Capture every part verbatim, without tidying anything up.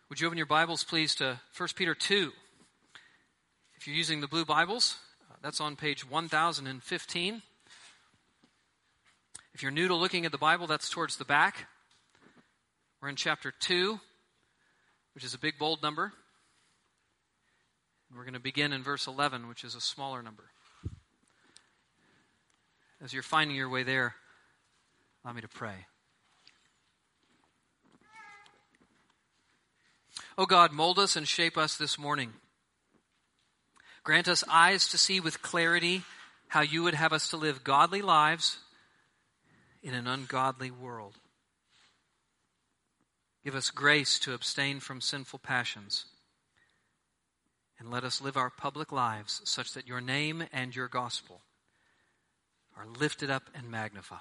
Would you open your Bibles, please, to First Peter two? If you're using the blue Bibles, uh, that's on page one thousand fifteen. If you're new to looking at the Bible, that's towards the back. We're in chapter two, which is a big, bold number. And we're going to begin in verse eleven, which is a smaller number. As you're finding your way there, allow me to pray. Oh God, mold us and shape us this morning. Grant us eyes to see with clarity how you would have us to live godly lives in an ungodly world. Give us grace to abstain from sinful passions, and let us live our public lives such that your name and your gospel are lifted up and magnified.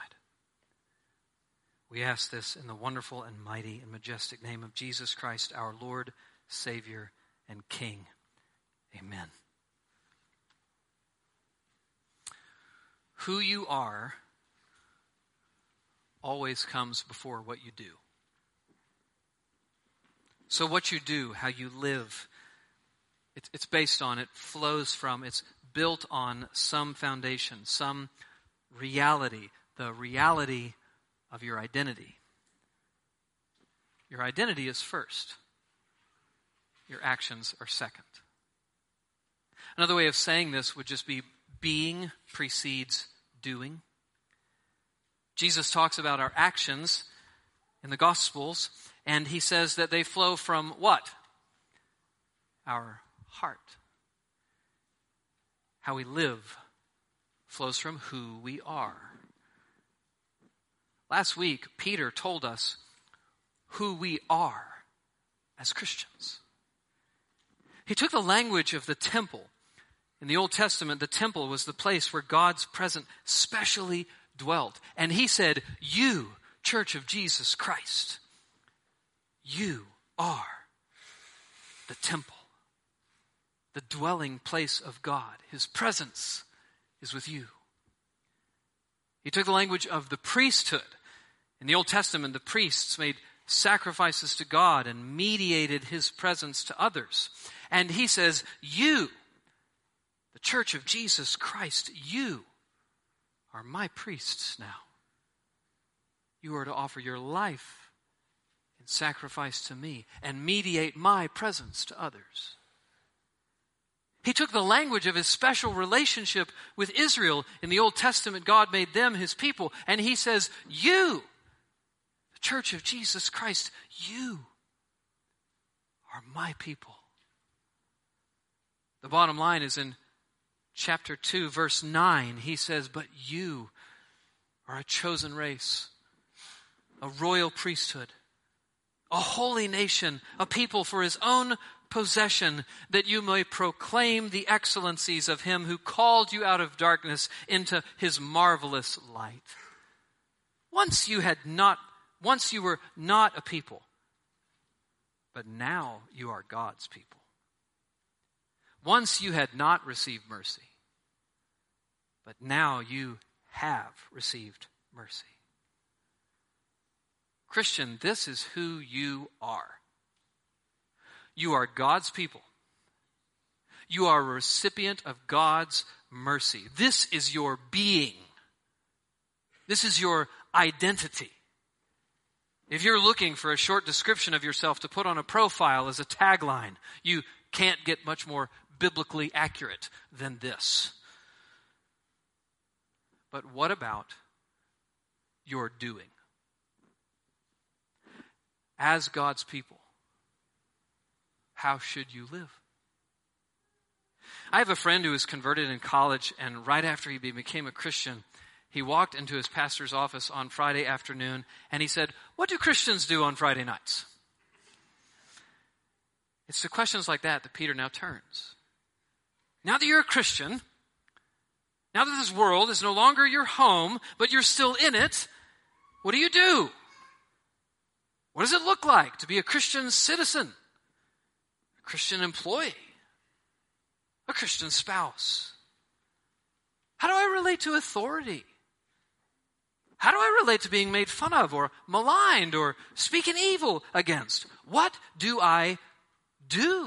We ask this in the wonderful and mighty and majestic name of Jesus Christ, our Lord, Savior, and King. Amen. Who you are always comes before what you do. So what you do, how you live, it's, it's based on, it flows from, it's built on some foundation, some reality, the reality of your identity. Your identity is first. Your actions are second. Another way of saying this would just be being precedes doing. Jesus talks about our actions in the Gospels, and he says that they flow from what? Our heart. How we live flows from who we are. Last week, Peter told us who we are as Christians. He took the language of the temple. In the Old Testament, the temple was the place where God's presence specially dwelt. And he said, you, Church of Jesus Christ, you are the temple, the dwelling place of God. His presence is with you. He took the language of the priesthood. In the Old Testament, the priests made sacrifices to God and mediated his presence to others. And he says, you, the Church of Jesus Christ, you are my priests now. You are to offer your life in sacrifice to me and mediate my presence to others. He took the language of his special relationship with Israel. In the Old Testament, God made them his people. And he says, you, the Church of Jesus Christ, you are my people. The bottom line is in chapter two, verse nine. He says, but you are a chosen race, a royal priesthood, a holy nation, a people for his own possession, that you may proclaim the excellencies of him who called you out of darkness into his marvelous light. Once you had not, once you were not a people, but now you are God's people. Once you had not received mercy, but now you have received mercy. Christian, this is who you are. You are God's people. You are a recipient of God's mercy. This is your being. This is your identity. If you're looking for a short description of yourself to put on a profile as a tagline, you can't get much more biblically accurate than this. But what about your doing? As God's people, how should you live? I have a friend who was converted in college, and right after he became a Christian, he walked into his pastor's office on Friday afternoon, and he said, what do Christians do on Friday nights? It's to questions like that that Peter now turns. Now that you're a Christian, now that this world is no longer your home, but you're still in it, what do you do? What does it look like to be a Christian citizen? A Christian employee? A Christian spouse? How do I relate to authority? How do I relate to being made fun of or maligned or speaking evil against? What do I do?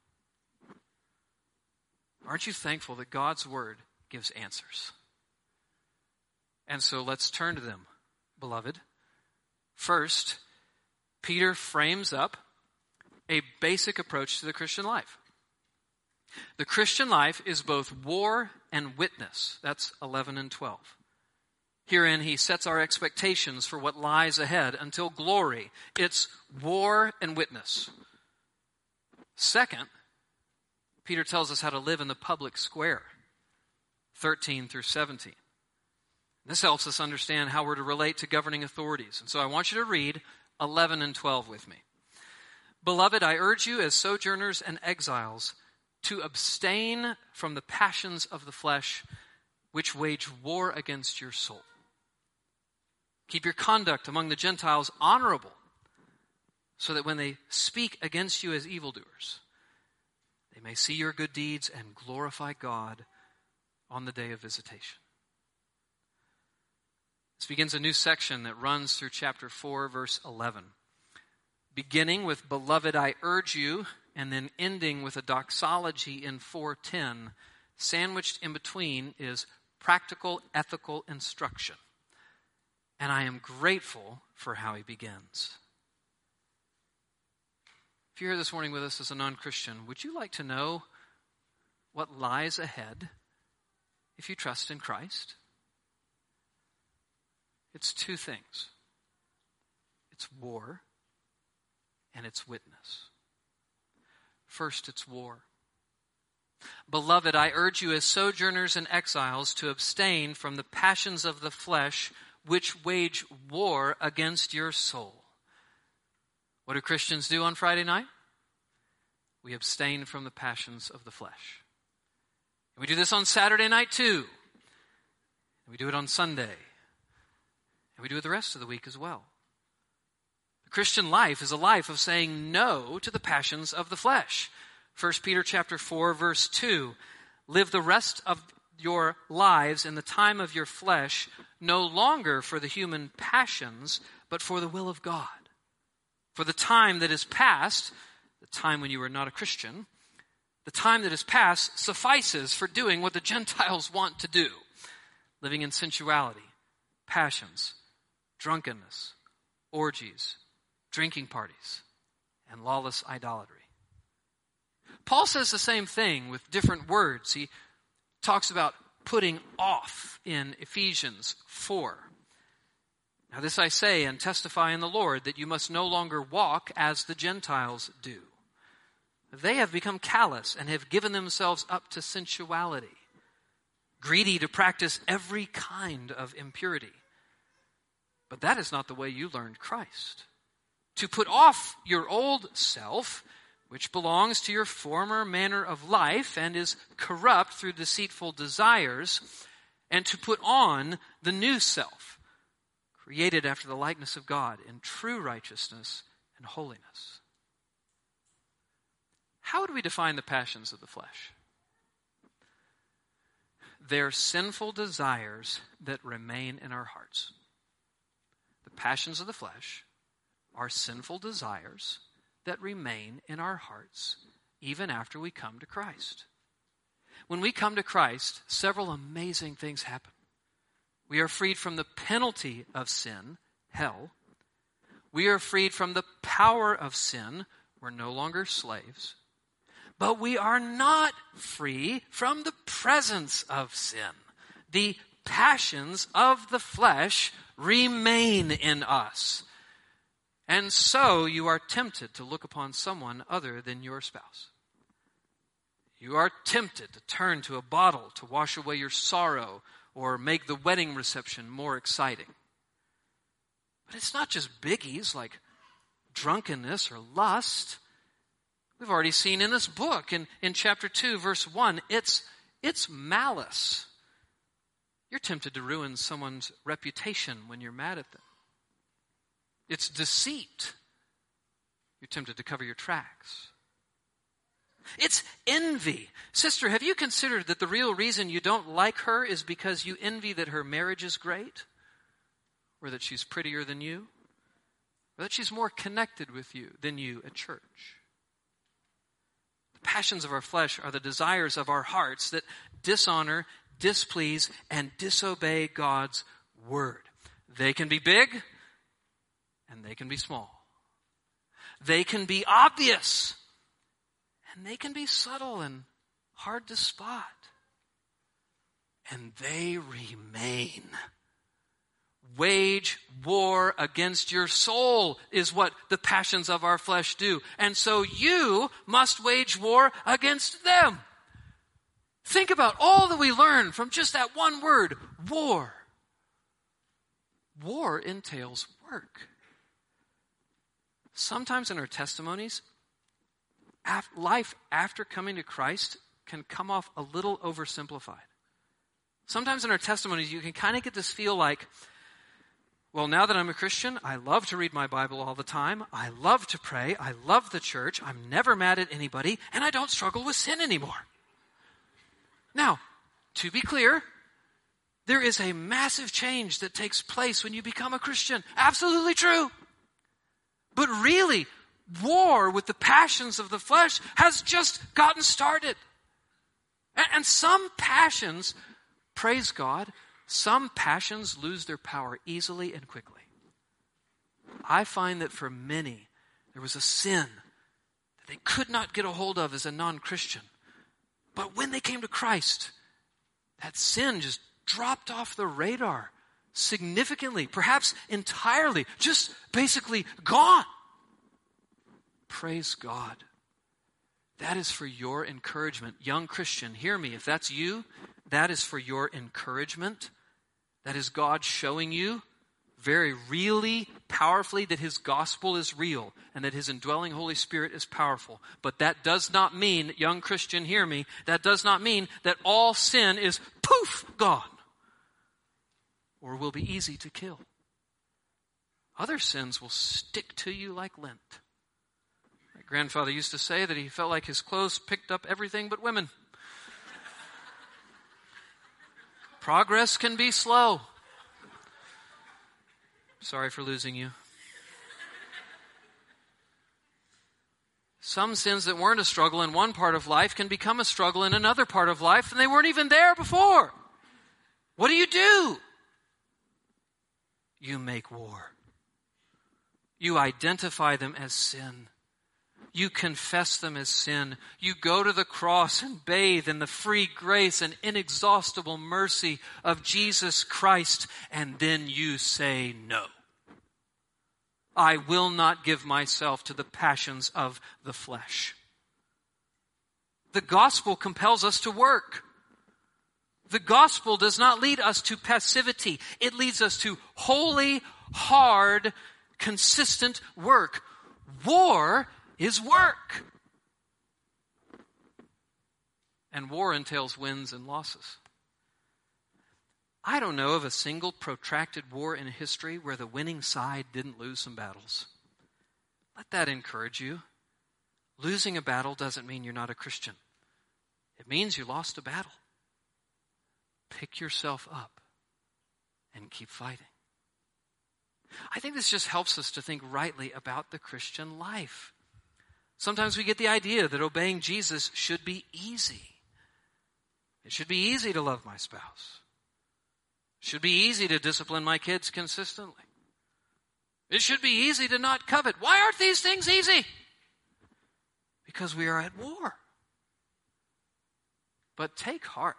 Aren't you thankful that God's word gives answers? And so let's turn to them, beloved. First, Peter frames up a basic approach to the Christian life. The Christian life is both war and witness. That's eleven and twelve. Herein he sets our expectations for what lies ahead until glory. It's war and witness. Second, Peter tells us how to live in the public square, thirteen through seventeen. This helps us understand how we're to relate to governing authorities. And so I want you to read eleven and twelve with me. Beloved, I urge you as sojourners and exiles to abstain from the passions of the flesh which wage war against your soul. Keep your conduct among the Gentiles honorable, so that when they speak against you as evildoers, they may see your good deeds and glorify God on the day of visitation. This begins a new section that runs through chapter four, verse eleven. Beginning with, Beloved, I urge you, and then ending with a doxology in four ten, sandwiched in between is practical ethical instruction. And I am grateful for how he begins. If you're here this morning with us as a non-Christian, would you like to know what lies ahead if you trust in Christ? It's two things. It's war and it's witness. First, it's war. Beloved, I urge you as sojourners and exiles to abstain from the passions of the flesh which wage war against your soul. What do Christians do on Friday night? We abstain from the passions of the flesh. And we do this on Saturday night too. And we do it on Sunday. And we do it the rest of the week as well. The Christian life is a life of saying no to the passions of the flesh. First Peter chapter four, verse two. Live the rest of your lives in the time of your flesh, no longer for the human passions, but for the will of God. For the time that is past, the time when you were not a Christian, the time that is past suffices for doing what the Gentiles want to do. Living in sensuality, passions, drunkenness, orgies, drinking parties, and lawless idolatry. Paul says the same thing with different words. He talks about putting off in Ephesians four. Now this I say and testify in the Lord, that you must no longer walk as the Gentiles do. They have become callous and have given themselves up to sensuality, greedy to practice every kind of impurity. But that is not the way you learned Christ. To put off your old self, which belongs to your former manner of life and is corrupt through deceitful desires, and to put on the new self, created after the likeness of God in true righteousness and holiness. How do we define the passions of the flesh? They're sinful desires that remain in our hearts. The passions of the flesh are sinful desires that remain in our hearts even after we come to Christ. When we come to Christ, several amazing things happen. We are freed from the penalty of sin, hell. We are freed from the power of sin. We're no longer slaves. But we are not free from the presence of sin. The passions of the flesh remain in us. And so you are tempted to look upon someone other than your spouse. You are tempted to turn to a bottle to wash away your sorrow or make the wedding reception more exciting. But it's not just biggies like drunkenness or lust. We've already seen in this book, in, in chapter two, verse one, it's, it's malice. You're tempted to ruin someone's reputation when you're mad at them. It's deceit. You're tempted to cover your tracks. It's envy. Sister, have you considered that the real reason you don't like her is because you envy that her marriage is great? or that she's prettier than you, or that she's more connected with you than you at church. The passions of our flesh are the desires of our hearts that dishonor, displease, and disobey God's word. They can be big, and they can be small. They can be obvious, and they can be subtle and hard to spot. And they remain. Wage war against your soul is what the passions of our flesh do. And so you must wage war against them. Think about all that we learn from just that one word, war. War entails work. Sometimes in our testimonies, life after coming to Christ can come off a little oversimplified. Sometimes in our testimonies, you can kind of get this feel like, well, now that I'm a Christian, I love to read my Bible all the time. I love to pray. I love the church. I'm never mad at anybody, and I don't struggle with sin anymore. Now, to be clear, there is a massive change that takes place when you become a Christian. Absolutely true. But really, war with the passions of the flesh has just gotten started. And, and some passions, praise God, some passions lose their power easily and quickly. I find that for many, there was a sin that they could not get a hold of as a non-Christian. But when they came to Christ, that sin just dropped off the radar significantly, perhaps entirely, just basically gone. Praise God. That is for your encouragement. Young Christian, hear me. If that's you, that is for your encouragement. That is God showing you very really, powerfully that His gospel is real and that His indwelling Holy Spirit is powerful. But that does not mean, young Christian, hear me, that does not mean that all sin is poof, gone. Or will be easy to kill. Other sins will stick to you like lint. My grandfather used to say that he felt like his clothes picked up everything but women. Progress can be slow. Sorry for losing you. Some sins that weren't a struggle in one part of life can become a struggle in another part of life, and they weren't even there before. What do you do? You make war. You identify them as sin. You confess them as sin. You go to the cross and bathe in the free grace and inexhaustible mercy of Jesus Christ, and then you say no. I will not give myself to the passions of the flesh. The gospel compels us to work. The gospel does not lead us to passivity. It leads us to holy, hard, consistent work. War is work. And war entails wins and losses. I don't know of a single protracted war in history where the winning side didn't lose some battles. Let that encourage you. Losing a battle doesn't mean you're not a Christian. It means you lost a battle. Pick yourself up and keep fighting. I think this just helps us to think rightly about the Christian life. Sometimes we get the idea that obeying Jesus should be easy. It should be easy to love my spouse. It should be easy to discipline my kids consistently. It should be easy to not covet. Why aren't these things easy? Because we are at war. But take heart.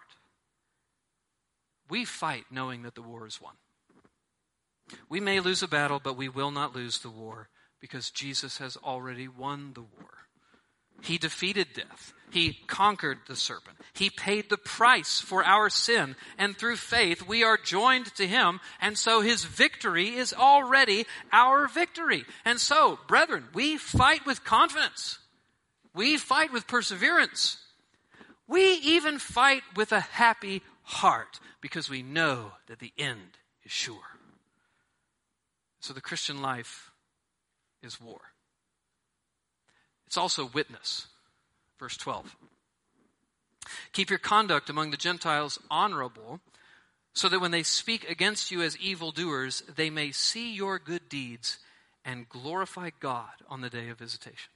We fight knowing that the war is won. We may lose a battle, but we will not lose the war because Jesus has already won the war. He defeated death. He conquered the serpent. He paid the price for our sin. And through faith, we are joined to Him. And so His victory is already our victory. And so, brethren, we fight with confidence. We fight with perseverance. We even fight with a happy heart because we know that the end is sure. So the Christian life is war. It's also witness. Verse twelve. Keep your conduct among the Gentiles honorable, so that when they speak against you as evildoers, they may see your good deeds and glorify God on the day of visitation.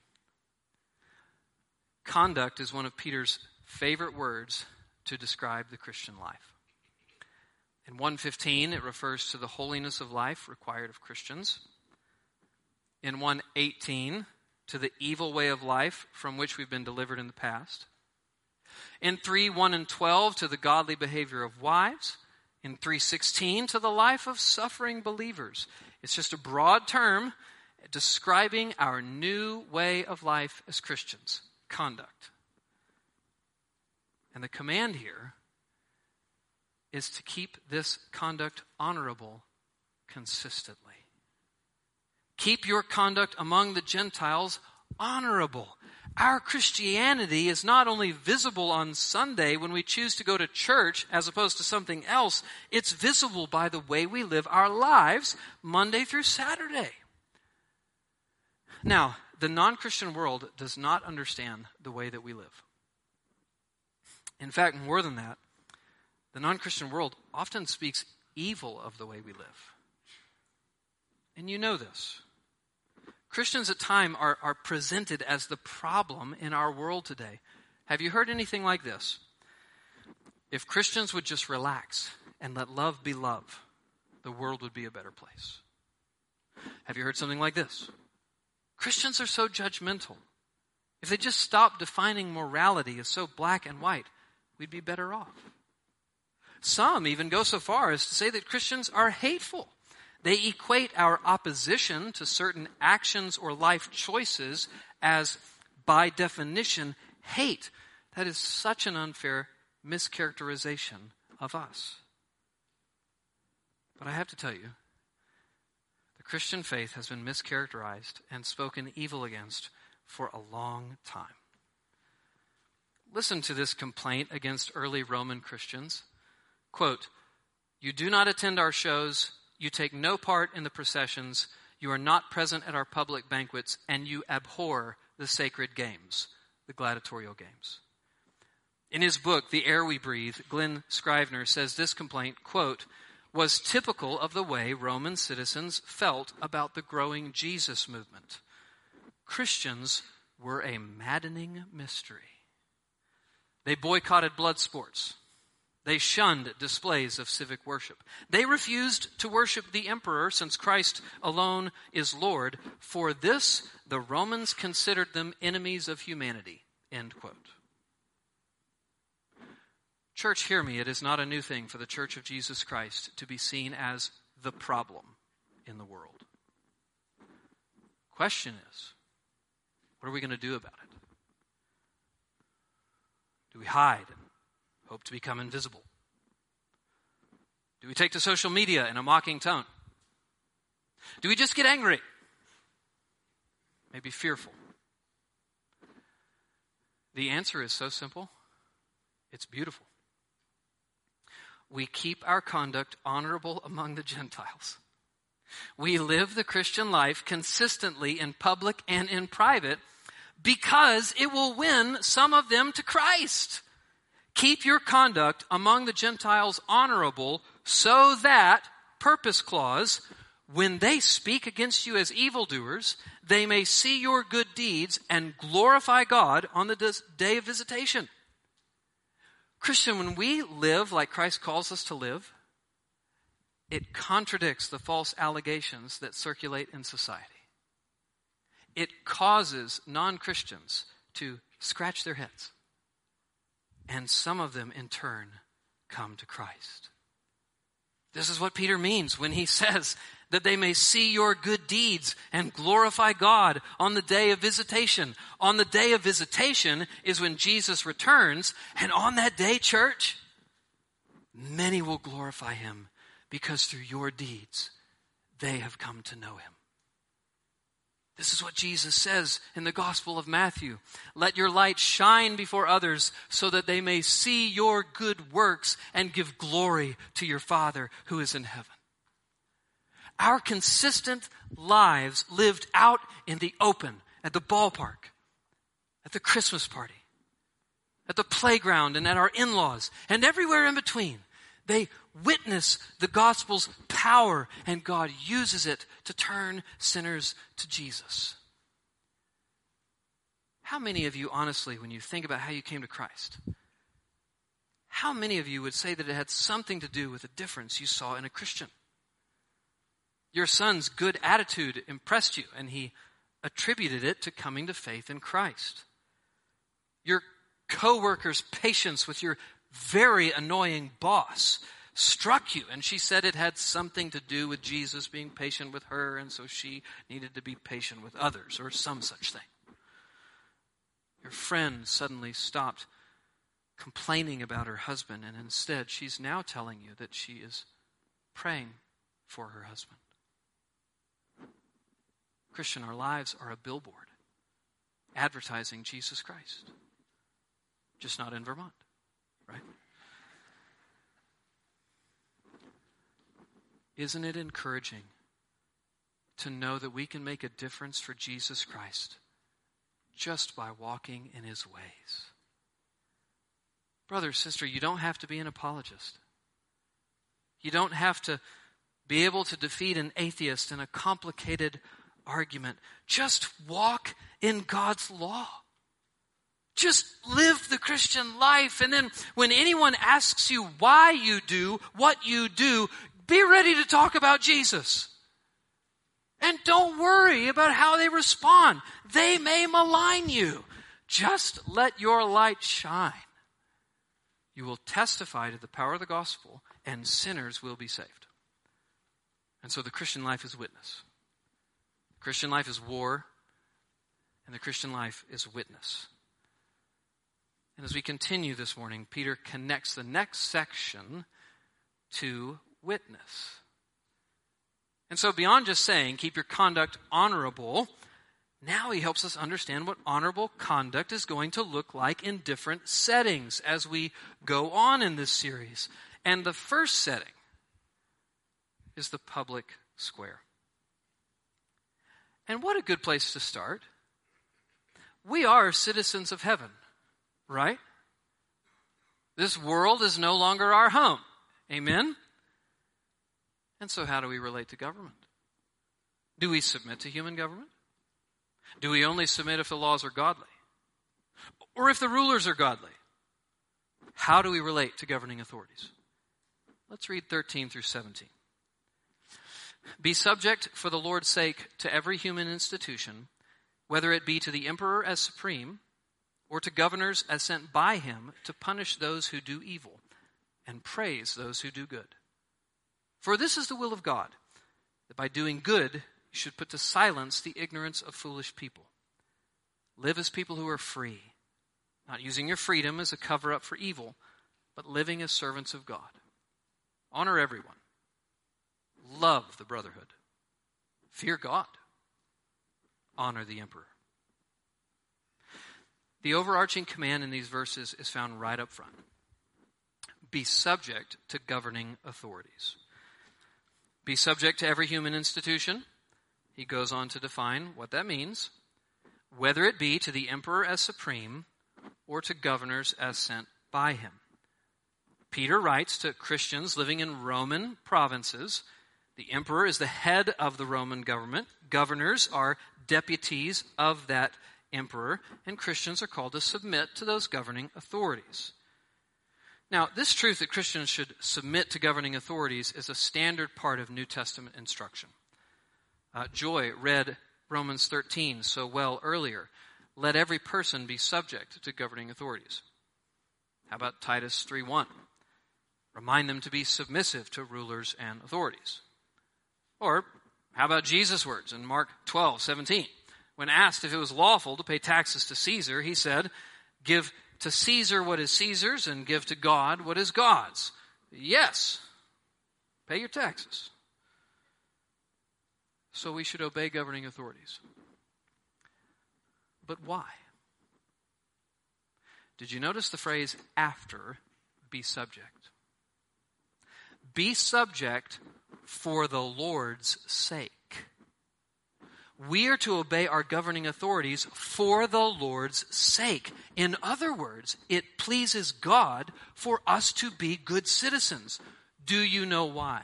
Conduct is one of Peter's favorite words to describe the Christian life. In one fifteen, it refers to the holiness of life required of Christians. In one eighteen, to the evil way of life from which we've been delivered in the past. In three one and twelve, to the godly behavior of wives. In three sixteen, to the life of suffering believers. It's just a broad term describing our new way of life as Christians, conduct. And the command here is to keep this conduct honorable consistently. Keep your conduct among the Gentiles honorable. Our Christianity is not only visible on Sunday when we choose to go to church as opposed to something else, it's visible by the way we live our lives Monday through Saturday. Now, the non-Christian world does not understand the way that we live. In fact, more than that, the non-Christian world often speaks evil of the way we live. And you know this. Christians at times are, are presented as the problem in our world today. Have you heard anything like this? If Christians would just relax and let love be love, the world would be a better place. Have you heard something like this? Christians are so judgmental. If they just stopped defining morality as so black and white, we'd be better off. Some even go so far as to say that Christians are hateful. They equate our opposition to certain actions or life choices as, by definition, hate. That is such an unfair mischaracterization of us. But I have to tell you, the Christian faith has been mischaracterized and spoken evil against for a long time. Listen to this complaint against early Roman Christians. Quote, "You do not attend our shows, you take no part in the processions, you are not present at our public banquets, and you abhor the sacred games," the gladiatorial games. In his book, The Air We Breathe, Glenn Scrivener says this complaint, quote, "was typical of the way Roman citizens felt about the growing Jesus movement. Christians were a maddening mystery. They boycotted blood sports. They shunned displays of civic worship. They refused to worship the emperor since Christ alone is Lord. For this, the Romans considered them enemies of humanity." End quote. Church, hear me. It is not a new thing for the Church of Jesus Christ to be seen as the problem in the world. Question is, what are we going to do about it? Do we hide and hope to become invisible? Do we take to social media in a mocking tone? Do we just get angry? Maybe fearful? The answer is so simple. It's beautiful. We keep our conduct honorable among the Gentiles. We live the Christian life consistently in public and in private because it will win some of them to Christ. Keep your conduct among the Gentiles honorable so that, purpose clause, when they speak against you as evildoers, they may see your good deeds and glorify God on the day of visitation. Christian, when we live like Christ calls us to live, it contradicts the false allegations that circulate in society. It causes non-Christians to scratch their heads. And some of them, in turn, come to Christ. This is what Peter means when he says that they may see your good deeds and glorify God on the day of visitation. On the day of visitation is when Jesus returns, and on that day, church, many will glorify him because through your deeds, they have come to know him. This is what Jesus says in the Gospel of Matthew. "Let your light shine before others so that they may see your good works and give glory to your Father who is in heaven." Our consistent lives lived out in the open, at the ballpark, at the Christmas party, at the playground, and at our in-laws, and everywhere in between, They witness the gospel's power, and God uses it to turn sinners to Jesus. How many of you, honestly, when you think about how you came to Christ, how many of you would say that it had something to do with the difference you saw in a Christian? Your son's good attitude impressed you, and he attributed it to coming to faith in Christ. Your co-worker's patience with your very annoying boss struck you, and she said it had something to do with Jesus being patient with her, and so she needed to be patient with others, or some such thing. Your friend suddenly stopped complaining about her husband, and instead she's now telling you that she is praying for her husband. Christian, our lives are a billboard advertising Jesus Christ. Just not in Vermont, right? Isn't it encouraging to know that we can make a difference for Jesus Christ just by walking in his ways? Brother, sister, you don't have to be an apologist. You don't have to be able to defeat an atheist in a complicated argument. Just walk in God's law. Just live the Christian life. And then when anyone asks you why you do what you do, be ready to talk about Jesus. And don't worry about how they respond. They may malign you. Just let your light shine. You will testify to the power of the gospel, and sinners will be saved. And so the Christian life is witness. The Christian life is war, and the Christian life is witness. And as we continue this morning, Peter connects the next section to witness. And so beyond just saying, keep your conduct honorable, now he helps us understand what honorable conduct is going to look like in different settings as we go on in this series. And the first setting is the public square. And what a good place to start. We are citizens of heaven, right? This world is no longer our home. Amen? And so how do we relate to government? Do we submit to human government? Do we only submit if the laws are godly? Or if the rulers are godly? How do we relate to governing authorities? Let's read thirteen through seventeen. Be subject for the Lord's sake to every human institution, whether it be to the emperor as supreme, or to governors as sent by him to punish those who do evil and praise those who do good. For this is the will of God, that by doing good you should put to silence the ignorance of foolish people. Live as people who are free, not using your freedom as a cover-up for evil, but living as servants of God. Honor everyone. Love the brotherhood. Fear God. Honor the emperor. The overarching command in these verses is found right up front. Be subject to governing authorities. Be subject to every human institution. He goes on to define what that means, whether it be to the emperor as supreme or to governors as sent by him. Peter writes to Christians living in Roman provinces. The emperor is the head of the Roman government. Governors are deputies of that emperor, and Christians are called to submit to those governing authorities. Now, this truth that Christians should submit to governing authorities is a standard part of New Testament instruction. Uh, Joy read Romans thirteen so well earlier. Let every person be subject to governing authorities. How about Titus three one? Remind them to be submissive to rulers and authorities. Or how about Jesus' words in Mark twelve seventeen? When asked if it was lawful to pay taxes to Caesar, he said, give to Caesar what is Caesar's and give to God what is God's. Yes, pay your taxes. So we should obey governing authorities. But why? Did you notice the phrase after be subject? Be subject for the Lord's sake. We are to obey our governing authorities for the Lord's sake. In other words, it pleases God for us to be good citizens. Do you know why?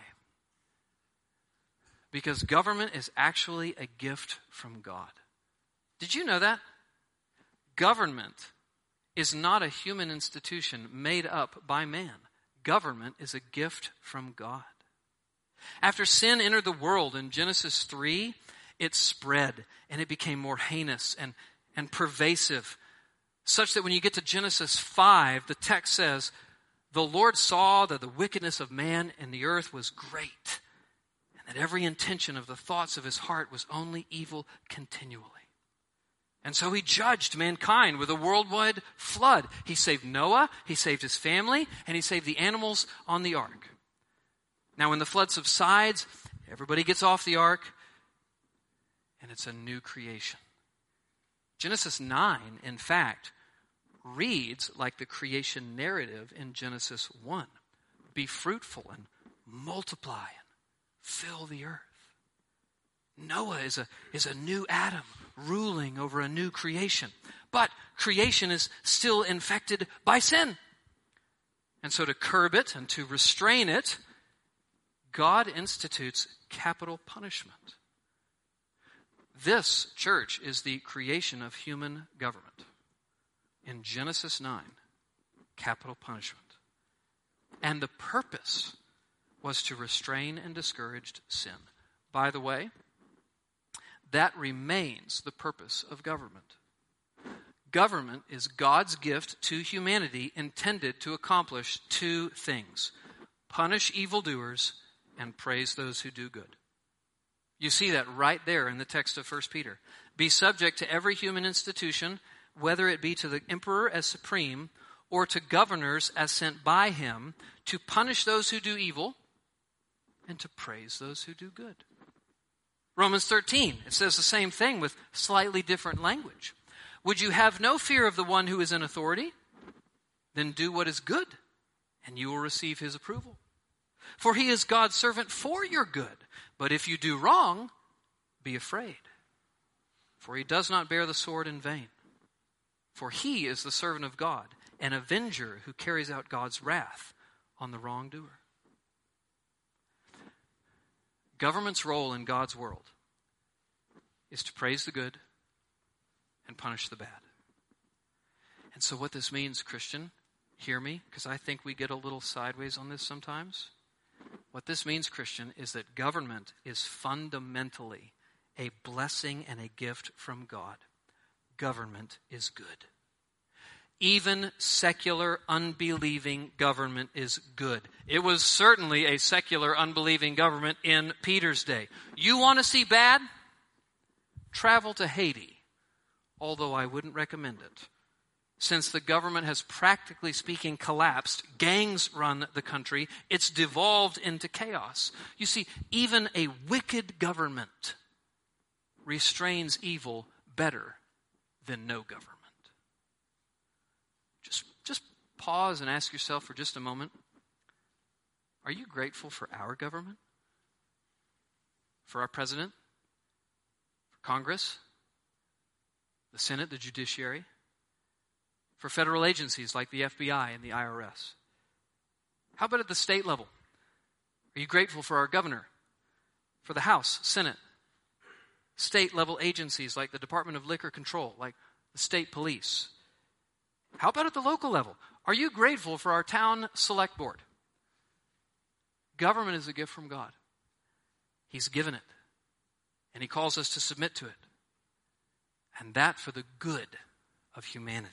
Because government is actually a gift from God. Did you know that? Government is not a human institution made up by man. Government is a gift from God. After sin entered the world in Genesis three, it spread and it became more heinous and, and pervasive, such that when you get to Genesis five, the text says, the Lord saw that the wickedness of man in the earth was great, and that every intention of the thoughts of his heart was only evil continually. And so he judged mankind with a worldwide flood. He saved Noah, he saved his family, and he saved the animals on the ark. Now when the flood subsides, everybody gets off the ark, and it's a new creation. Genesis nine, in fact, reads like the creation narrative in Genesis one. Be fruitful and multiply and fill the earth. Noah is a, is a new Adam ruling over a new creation. But creation is still infected by sin. And so to curb it and to restrain it, God institutes capital punishment. This, church, is the creation of human government. In Genesis nine, capital punishment. And the purpose was to restrain and discourage sin. By the way, that remains the purpose of government. Government is God's gift to humanity intended to accomplish two things: punish evildoers and praise those who do good. You see that right there in the text of First Peter. Be subject to every human institution, whether it be to the emperor as supreme or to governors as sent by him, to punish those who do evil and to praise those who do good. Romans thirteen, it says the same thing with slightly different language. Would you have no fear of the one who is in authority? Then do what is good, and you will receive his approval. For he is God's servant for your good. But if you do wrong, be afraid. For he does not bear the sword in vain. For he is the servant of God, an avenger who carries out God's wrath on the wrongdoer. Government's role in God's world is to praise the good and punish the bad. And so what this means, Christian, hear me, because I think we get a little sideways on this sometimes. What this means, Christian, is that government is fundamentally a blessing and a gift from God. Government is good. Even secular, unbelieving government is good. It was certainly a secular, unbelieving government in Peter's day. You want to see bad? Travel to Haiti, although I wouldn't recommend it. Since the government has practically speaking collapsed, gangs run the country, it's devolved into chaos. You see, even a wicked government restrains evil better than no government. Just, just pause and ask yourself for just a moment. Are you grateful for our government? For our president? For Congress? The Senate, the judiciary? For federal agencies like the F B I and the I R S? How about at the state level? Are you grateful for our governor? For the House, Senate? State level agencies like the Department of Liquor Control, like the state police? How about at the local level? Are you grateful for our town select board? Government is a gift from God. He's given it, and he calls us to submit to it. And that for the good of humanity.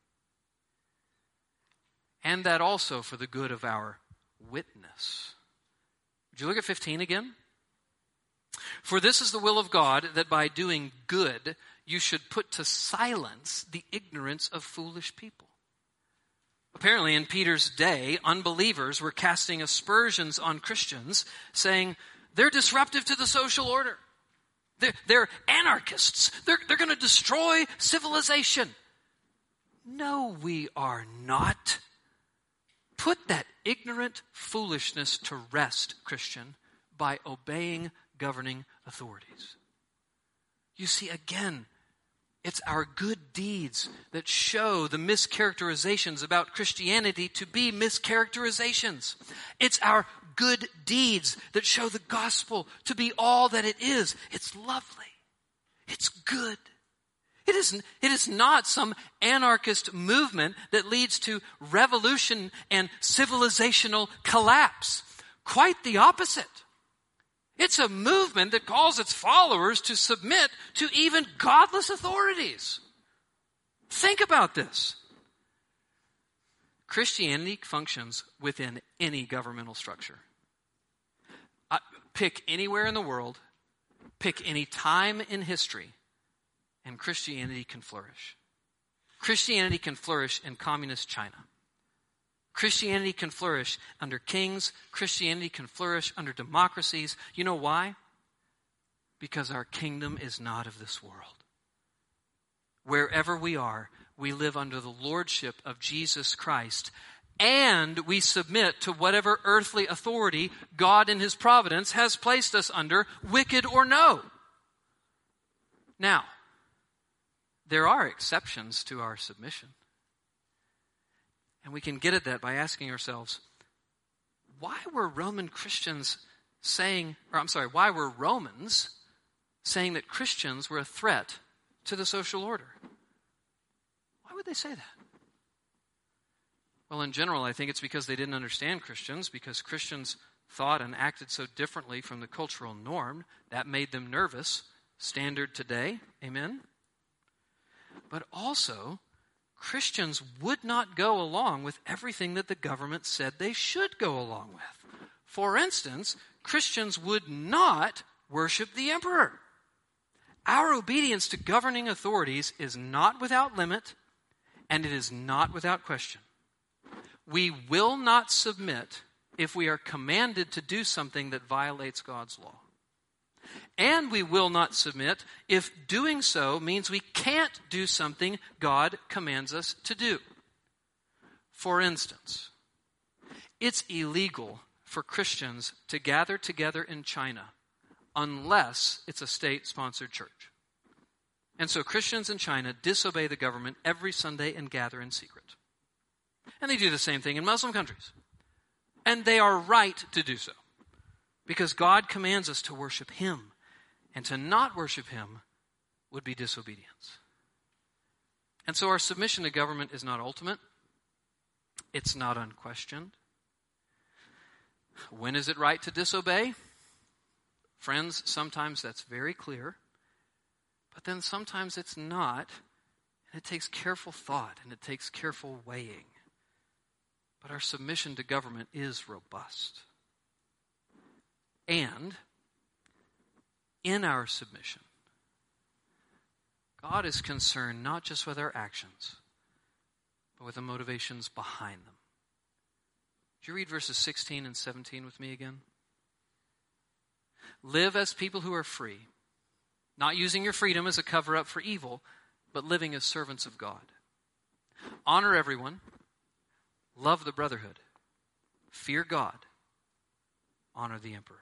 And that also for the good of our witness. Would you look at fifteen again? For this is the will of God, that by doing good you should put to silence the ignorance of foolish people. Apparently in Peter's day, unbelievers were casting aspersions on Christians, saying they're disruptive to the social order. They're, they're anarchists. They're, they're going to destroy civilization. No, we are not. Put that ignorant foolishness to rest, Christian, by obeying governing authorities. You see, again, it's our good deeds that show the mischaracterizations about Christianity to be mischaracterizations. It's our good deeds that show the gospel to be all that it is. It's lovely. It's good. It is, it is not some anarchist movement that leads to revolution and civilizational collapse. Quite the opposite. It's a movement that calls its followers to submit to even godless authorities. Think about this. Christianity functions within any governmental structure. Uh, pick anywhere in the world, pick any time in history, and Christianity can flourish. Christianity can flourish in communist China. Christianity can flourish under kings. Christianity can flourish under democracies. You know why? Because our kingdom is not of this world. Wherever we are, we live under the lordship of Jesus Christ, and we submit to whatever earthly authority God in His providence has placed us under, wicked or no. Now, there are exceptions to our submission. And we can get at that by asking ourselves, why were Roman Christians saying, or I'm sorry, why were Romans saying that Christians were a threat to the social order? Why would they say that? Well, in general, I think it's because they didn't understand Christians, because Christians thought and acted so differently from the cultural norm. That made them nervous. Standard today. Amen? But also, Christians would not go along with everything that the government said they should go along with. For instance, Christians would not worship the emperor. Our obedience to governing authorities is not without limit, and it is not without question. We will not submit if we are commanded to do something that violates God's law. And we will not submit if doing so means we can't do something God commands us to do. For instance, it's illegal for Christians to gather together in China unless it's a state-sponsored church. And so Christians in China disobey the government every Sunday and gather in secret. And they do the same thing in Muslim countries. And they are right to do so, because God commands us to worship Him, and to not worship Him would be disobedience. And so our submission to government is not ultimate. It's not unquestioned. When is it right to disobey? Friends, sometimes that's very clear, but then sometimes it's not, and it takes careful thought, and it takes careful weighing. But our submission to government is robust. And in our submission, God is concerned not just with our actions, but with the motivations behind them. Would you read verses sixteen and seventeen with me again? Live as people who are free, not using your freedom as a cover-up for evil, but living as servants of God. Honor everyone, love the brotherhood, fear God, honor the emperor.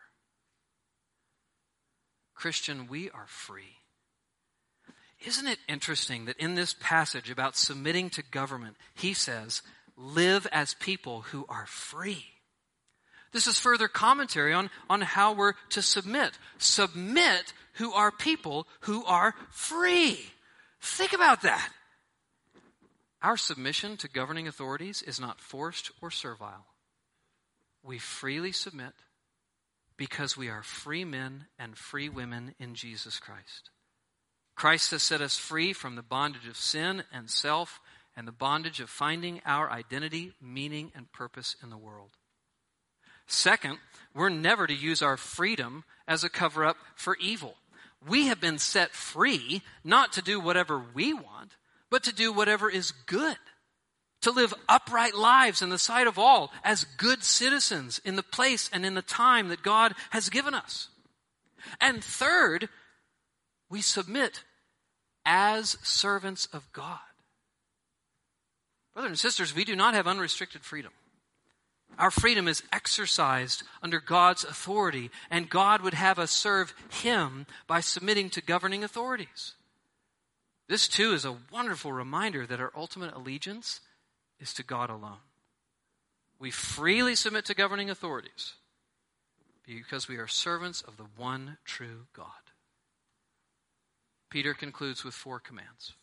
Christian, we are free. Isn't it interesting that in this passage about submitting to government, he says, live as people who are free. This is further commentary on, on how we're to submit. Submit who are people who are free. Think about that. Our submission to governing authorities is not forced or servile. We freely submit because we are free men and free women in Jesus Christ. Christ has set us free from the bondage of sin and self and the bondage of finding our identity, meaning, and purpose in the world. Second, we're never to use our freedom as a cover-up for evil. We have been set free not to do whatever we want, but to do whatever is good. To live upright lives in the sight of all as good citizens in the place and in the time that God has given us. And third, we submit as servants of God. Brothers and sisters, we do not have unrestricted freedom. Our freedom is exercised under God's authority, and God would have us serve Him by submitting to governing authorities. This too is a wonderful reminder that our ultimate allegiance is to God alone. We freely submit to governing authorities because we are servants of the one true God. Peter concludes with four commands.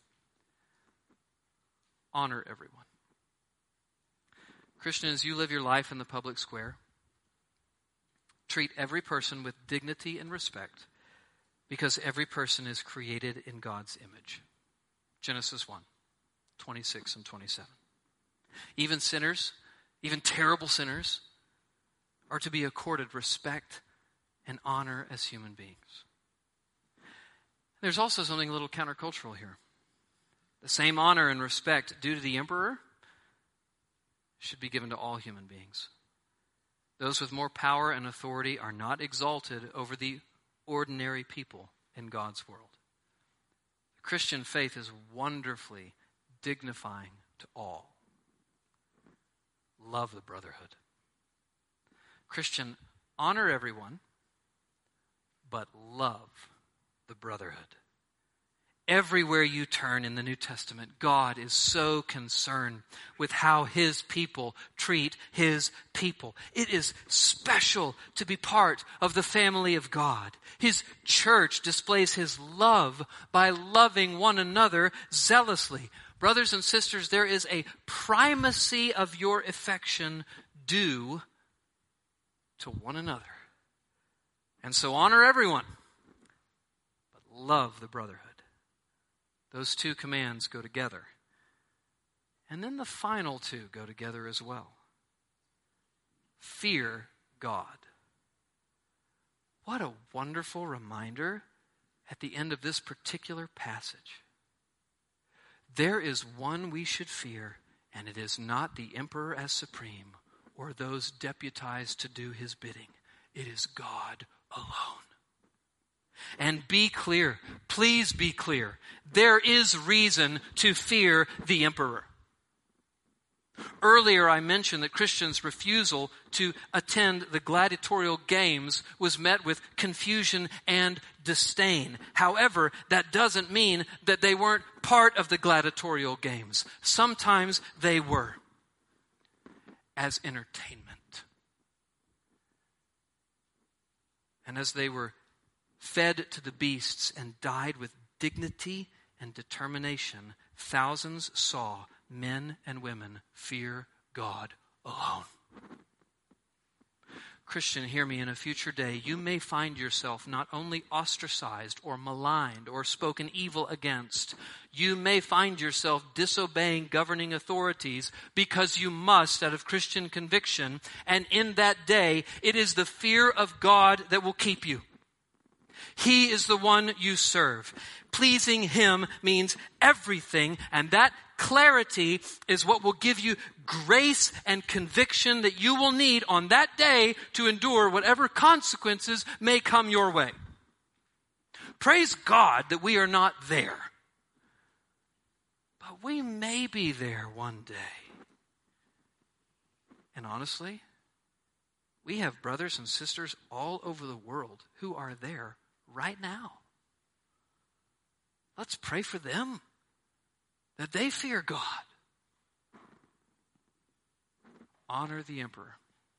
Honor everyone. Christians, you live your life in the public square. Treat every person with dignity and respect because every person is created in God's image. Genesis one, twenty-six and twenty-seven. Even sinners, even terrible sinners, are to be accorded respect and honor as human beings. There's also something a little countercultural here. The same honor and respect due to the emperor should be given to all human beings. Those with more power and authority are not exalted over the ordinary people in God's world. The Christian faith is wonderfully dignifying to all. Love the brotherhood. Christian, honor everyone, but love the brotherhood. Everywhere you turn in the New Testament, God is so concerned with how His people treat His people. It is special to be part of the family of God. His church displays His love by loving one another zealously. Brothers and sisters, there is a primacy of your affection due to one another. And so honor everyone, but love the brotherhood. Those two commands go together. And then the final two go together as well. Fear God. What a wonderful reminder at the end of this particular passage. There is one we should fear, and it is not the emperor as supreme or those deputized to do his bidding. It is God alone. And be clear, please be clear, there is reason to fear the emperor. Earlier I mentioned that Christians' refusal to attend the gladiatorial games was met with confusion and disdain. However, that doesn't mean that they weren't part of the gladiatorial games. Sometimes they were, as entertainment. And as they were fed to the beasts and died with dignity and determination, thousands saw men and women fear God alone. Christian, hear me, in a future day, you may find yourself not only ostracized or maligned or spoken evil against, you may find yourself disobeying governing authorities because you must out of Christian conviction, and in that day, it is the fear of God that will keep you. He is the one you serve. Pleasing Him means everything, and that clarity is what will give you grace and conviction that you will need on that day to endure whatever consequences may come your way. Praise God that we are not there. But we may be there one day. And honestly, we have brothers and sisters all over the world who are there right now. Let's pray for them, that they fear God. Honor the emperor.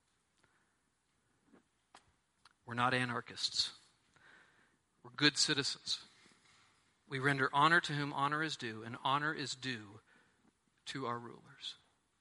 We're not anarchists. We're good citizens. We render honor to whom honor is due, and honor is due to our rulers.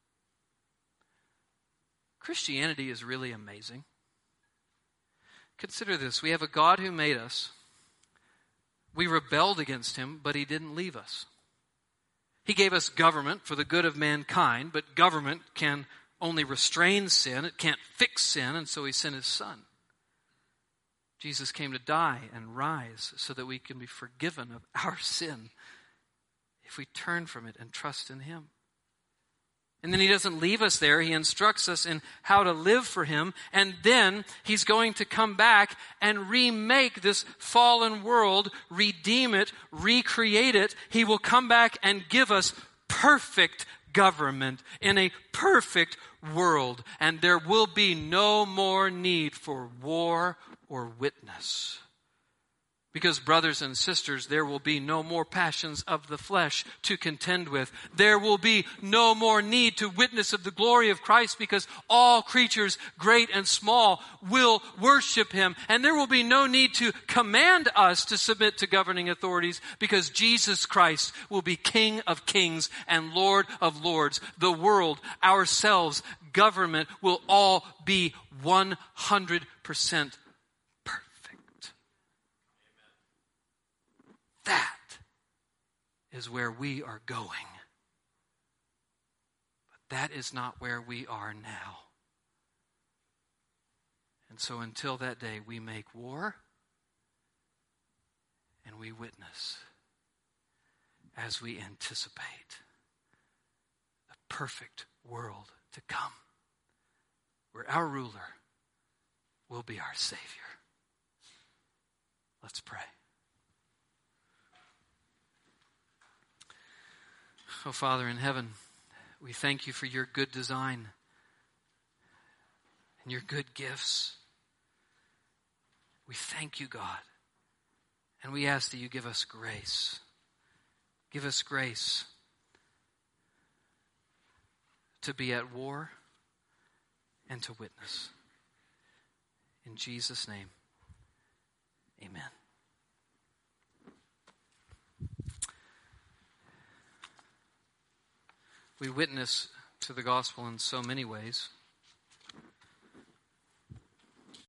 Christianity is really amazing. Consider this. We have a God who made us. We rebelled against Him, but He didn't leave us. He gave us government for the good of mankind, but government can only restrain sin. It can't fix sin, and so He sent His Son. Jesus came to die and rise so that we can be forgiven of our sin if we turn from it and trust in Him. And then He doesn't leave us there. He instructs us in how to live for Him. And then He's going to come back and remake this fallen world, redeem it, recreate it. He will come back and give us perfect government in a perfect world. And there will be no more need for war or witness. Because, brothers and sisters, there will be no more passions of the flesh to contend with. There will be no more need to witness of the glory of Christ, because all creatures, great and small, will worship him. And there will be no need to command us to submit to governing authorities, because Jesus Christ will be King of kings and Lord of lords. The world, ourselves, government will all be one hundred percent That is where we are going. But that is not where we are now. And so until that day, we make war and we witness as we anticipate the perfect world to come, where our ruler will be our Savior. Let's pray. Oh, Father in heaven, we thank you for your good design and your good gifts. We thank you, God, and we ask that you give us grace. Give us grace to be at war and to witness. In Jesus' name, amen. We witness to the gospel in so many ways.